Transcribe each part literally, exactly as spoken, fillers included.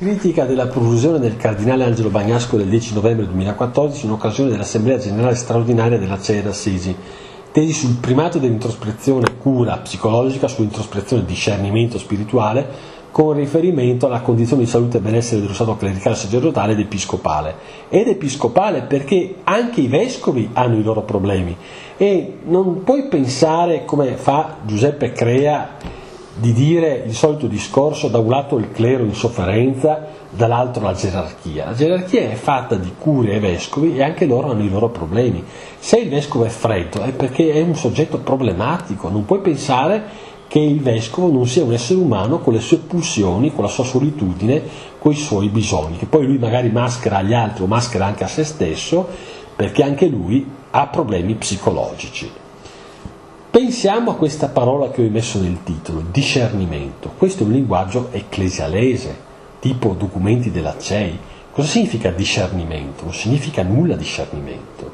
Critica della prolusione del cardinale Angelo Bagnasco del dieci novembre duemilaquattordici in occasione dell'Assemblea Generale Straordinaria della C E D Assisi. Tesi sul primato dell'introspezione cura psicologica, sull'introspezione discernimento spirituale, con riferimento alla condizione di salute e benessere dello stato clericale, sacerdotale ed episcopale. Ed episcopale perché anche i vescovi hanno i loro problemi e non puoi pensare, come fa Giuseppe Crea, di dire il solito discorso: da un lato il clero in sofferenza, dall'altro la gerarchia. La gerarchia è fatta di cure e vescovi e anche loro hanno i loro problemi. Se il vescovo è freddo è perché è un soggetto problematico, non puoi pensare che il vescovo non sia un essere umano con le sue pulsioni, con la sua solitudine, con i suoi bisogni, che poi lui magari maschera agli altri o maschera anche a se stesso, perché anche lui ha problemi psicologici. Pensiamo a questa parola che ho messo nel titolo, discernimento. Questo è un linguaggio ecclesialese, tipo documenti della C E I. Cosa significa discernimento? Non significa nulla discernimento.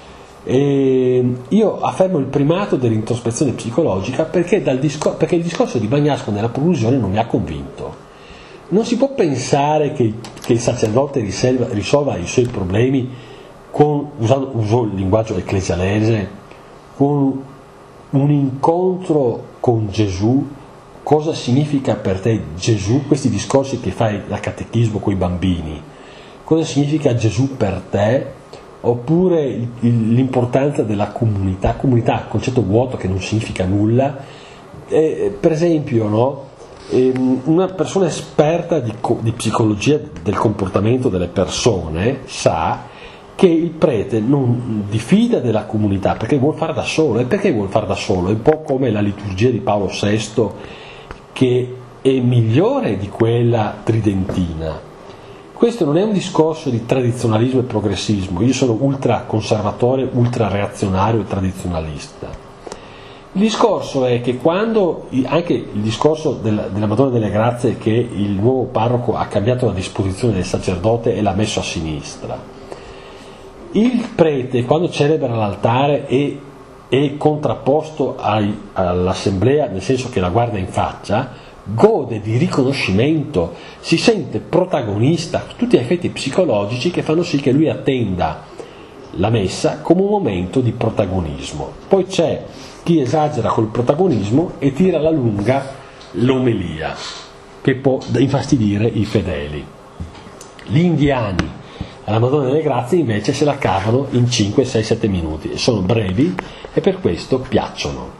E io affermo il primato dell'introspezione psicologica perché, dal discor- perché il discorso di Bagnasco nella prolusione non mi ha convinto. Non si può pensare che, che il sacerdote risolva, risolva i suoi problemi con, usando, uso il linguaggio ecclesialese, con un incontro con Gesù. Cosa significa per te Gesù? Questi discorsi che fai da catechismo con i bambini, cosa significa Gesù per te? Oppure il, il, l'importanza della comunità, comunità, concetto vuoto che non significa nulla. Eh, per esempio, no? eh, una persona esperta di, di psicologia del comportamento delle persone sa che il prete non diffida della comunità perché vuol fare da solo. E perché vuol fare da solo? È un po' come la liturgia di Paolo sesto, che è migliore di quella tridentina. Questo non è un discorso di tradizionalismo e progressismo. Io sono ultra conservatore, ultra reazionario e tradizionalista. Il discorso è che quando, anche il discorso della, della Madonna delle Grazie, che il nuovo parroco ha cambiato la disposizione del sacerdote e l'ha messo a sinistra. Il prete, quando celebra l'altare, è, è contrapposto ai, all'assemblea, nel senso che la guarda in faccia, gode di riconoscimento, si sente protagonista, tutti gli effetti psicologici che fanno sì che lui attenda la messa come un momento di protagonismo. Poi c'è chi esagera col protagonismo e tira alla lunga l'omelia, che può infastidire i fedeli. Gli indiani alla Madonna delle Grazie invece se la cavano in cinque, sei, sette minuti, e sono brevi e per questo piacciono.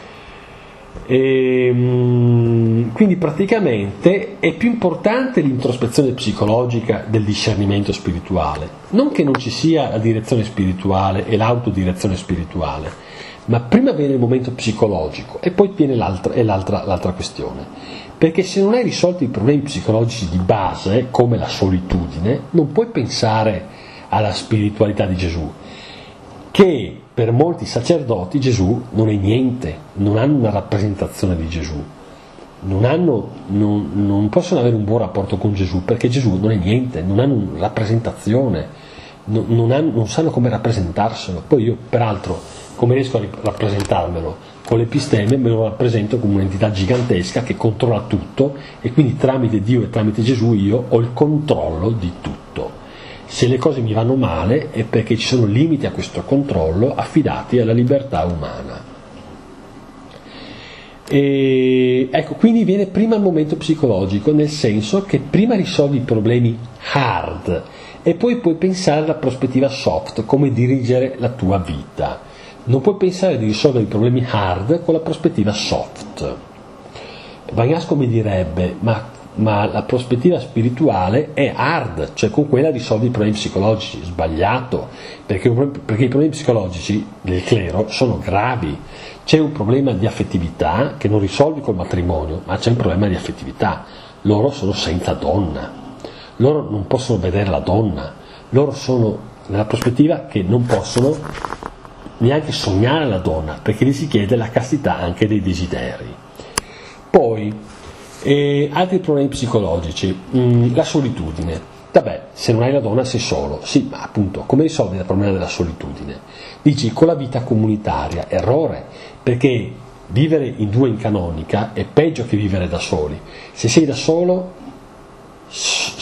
E, quindi praticamente è più importante l'introspezione psicologica del discernimento spirituale. Non che non ci sia la direzione spirituale e l'autodirezione spirituale, ma prima viene il momento psicologico e poi viene l'altra, è l'altra, l'altra questione. Perché se non hai risolto i problemi psicologici di base, come la solitudine, non puoi pensare alla spiritualità di Gesù, che per molti sacerdoti Gesù non è niente, non hanno una rappresentazione di Gesù, non, hanno, non, non possono avere un buon rapporto con Gesù perché Gesù non è niente, non hanno una rappresentazione, non, non, hanno, non sanno come rappresentarselo. Poi io peraltro, come riesco a rappresentarmelo? Con l'episteme me lo rappresento come un'entità gigantesca che controlla tutto e quindi tramite Dio e tramite Gesù io ho il controllo di tutto. Se le cose mi vanno male è perché ci sono limiti a questo controllo affidati alla libertà umana. E ecco, quindi viene prima il momento psicologico, nel senso che prima risolvi i problemi hard e poi puoi pensare alla prospettiva soft, come dirigere la tua vita. Non puoi pensare di risolvere i problemi hard con la prospettiva soft. Bagnasco mi direbbe, ma, ma la prospettiva spirituale è hard, cioè con quella risolvi i problemi psicologici. Sbagliato, perché, perché i problemi psicologici del clero sono gravi. C'è un problema di affettività che non risolvi col matrimonio, ma c'è un problema di affettività. Loro sono senza donna, loro non possono vedere la donna, loro sono nella prospettiva che non possono neanche sognare la donna, perché gli si chiede la castità anche dei desideri. Poi eh, altri problemi psicologici, mh, la solitudine. Vabbè, se non hai la donna sei solo. Sì, ma appunto, come risolvi il problema della solitudine? Dici, con la vita comunitaria. Errore, perché vivere in due in canonica è peggio che vivere da soli. Se sei da solo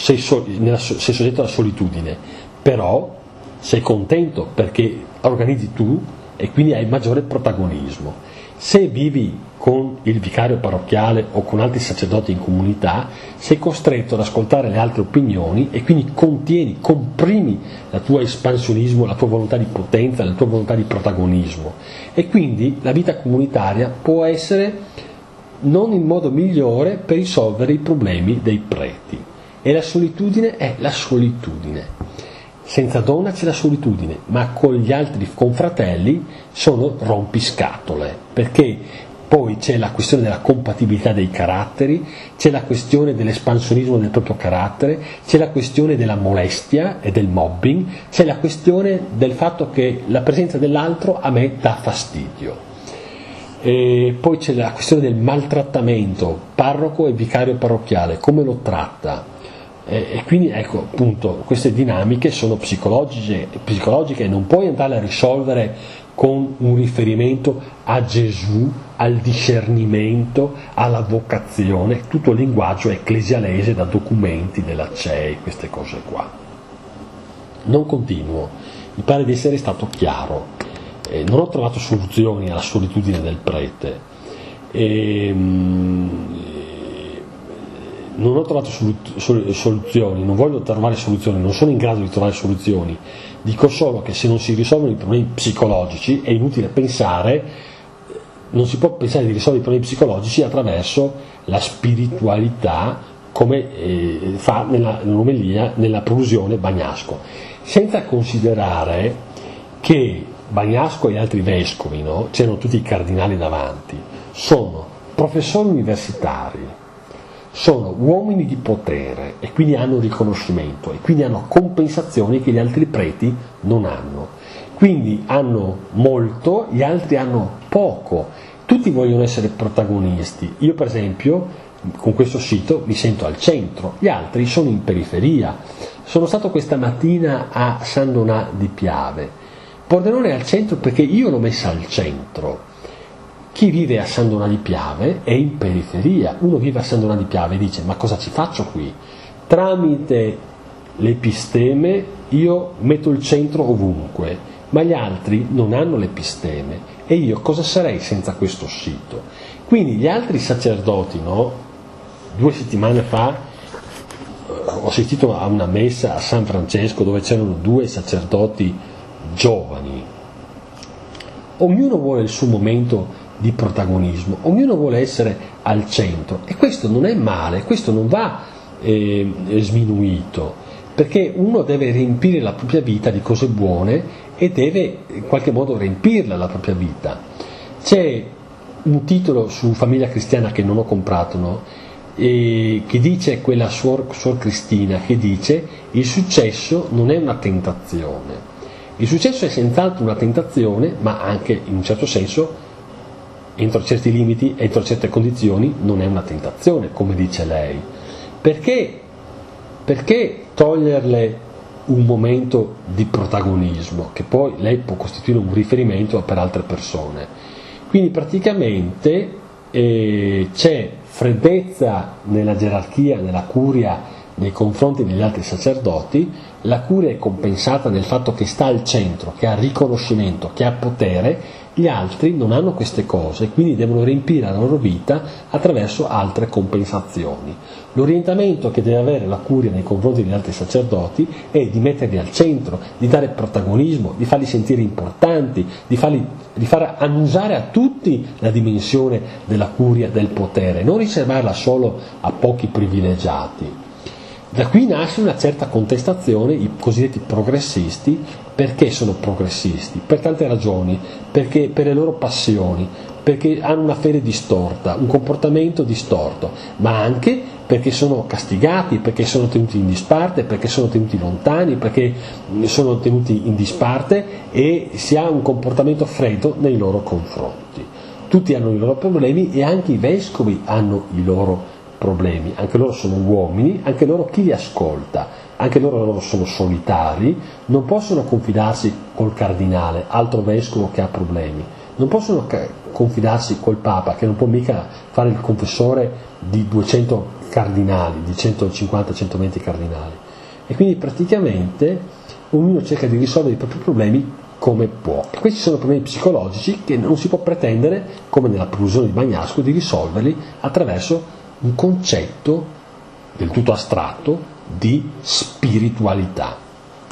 sei, so, nella, sei soggetto alla solitudine, però sei contento perché organizzi tu e quindi hai maggiore protagonismo. Se vivi con il vicario parrocchiale o con altri sacerdoti in comunità, sei costretto ad ascoltare le altre opinioni e quindi contieni, comprimi il tuo espansionismo, la tua volontà di potenza, la tua volontà di protagonismo, e quindi la vita comunitaria può essere non il modo migliore per risolvere i problemi dei preti. E la solitudine è la solitudine. Senza donna c'è la solitudine, ma con gli altri confratelli sono rompiscatole, perché poi c'è la questione della compatibilità dei caratteri, c'è la questione dell'espansionismo del proprio carattere, c'è la questione della molestia e del mobbing, c'è la questione del fatto che la presenza dell'altro a me dà fastidio. E poi c'è la questione del maltrattamento, parroco e vicario parrocchiale, come lo tratta. E quindi ecco, appunto, queste dinamiche sono psicologiche, psicologiche e non puoi andare a risolvere con un riferimento a Gesù, al discernimento, alla vocazione, tutto il linguaggio ecclesialese da documenti della C E I, queste cose qua. Non continuo, mi pare di essere stato chiaro, eh, non ho trovato soluzioni alla solitudine del prete. E, non ho trovato soluzioni, non voglio trovare soluzioni, non sono in grado di trovare soluzioni, dico solo che se non si risolvono i problemi psicologici è inutile pensare, non si può pensare di risolvere i problemi psicologici attraverso la spiritualità come eh, fa nella, nell'omelia, nella prolusione Bagnasco, senza considerare che Bagnasco e altri vescovi, no? C'erano tutti i cardinali davanti, sono professori universitari, sono uomini di potere e quindi hanno riconoscimento e quindi hanno compensazioni che gli altri preti non hanno, quindi hanno molto, gli altri hanno poco, tutti vogliono essere protagonisti. Io per esempio con questo sito mi sento al centro, gli altri sono in periferia. Sono stato questa mattina a San Donà di Piave, Pordenone è al centro perché io l'ho messa al centro. Chi vive a San Donà di Piave è in periferia. Uno vive a San Donà di Piave e dice: ma cosa ci faccio qui? Tramite l'episteme io metto il centro ovunque, ma gli altri non hanno l'episteme e io cosa sarei senza questo sito? Quindi gli altri sacerdoti, no? Due settimane fa ho assistito a una messa a San Francesco dove c'erano due sacerdoti giovani. Ognuno vuole il suo momento di protagonismo, ognuno vuole essere al centro e questo non è male, questo non va eh, sminuito, perché uno deve riempire la propria vita di cose buone e deve in qualche modo riempirla la propria vita. C'è un titolo su Famiglia Cristiana che non ho comprato, no? E che dice, quella suor, suor Cristina, che dice: il successo non è una tentazione. Il successo è senz'altro una tentazione, ma anche in un certo senso, entro certi limiti, entro certe condizioni, non è una tentazione, come dice lei. Perché? Perché toglierle un momento di protagonismo, che poi lei può costituire un riferimento per altre persone. Quindi praticamente eh, c'è freddezza nella gerarchia, nella curia nei confronti degli altri sacerdoti. La curia è compensata nel fatto che sta al centro, che ha riconoscimento, che ha potere. Gli altri non hanno queste cose, quindi devono riempire la loro vita attraverso altre compensazioni. L'orientamento che deve avere la curia nei confronti degli altri sacerdoti è di metterli al centro, di dare protagonismo, di farli sentire importanti, di, farli, di far annusare a tutti la dimensione della curia del potere, non riservarla solo a pochi privilegiati. Da qui nasce una certa contestazione, i cosiddetti progressisti. Perché sono progressisti? Per tante ragioni, perché per le loro passioni, perché hanno una fede distorta, un comportamento distorto, ma anche perché sono castigati, perché sono tenuti in disparte, perché sono tenuti lontani, perché sono tenuti in disparte e si ha un comportamento freddo nei loro confronti. Tutti hanno i loro problemi e anche i vescovi hanno i loro problemi, anche loro sono uomini, anche loro chi li ascolta, anche loro, loro sono solitari, non possono confidarsi col cardinale, altro vescovo che ha problemi, non possono confidarsi col Papa, che non può mica fare il confessore di duecento cardinali, di centocinquanta centoventi cardinali, e quindi praticamente ognuno cerca di risolvere i propri problemi come può. E questi sono problemi psicologici che non si può pretendere, come nella preclusione di Bagnasco, di risolverli attraverso un concetto del tutto astratto di spiritualità.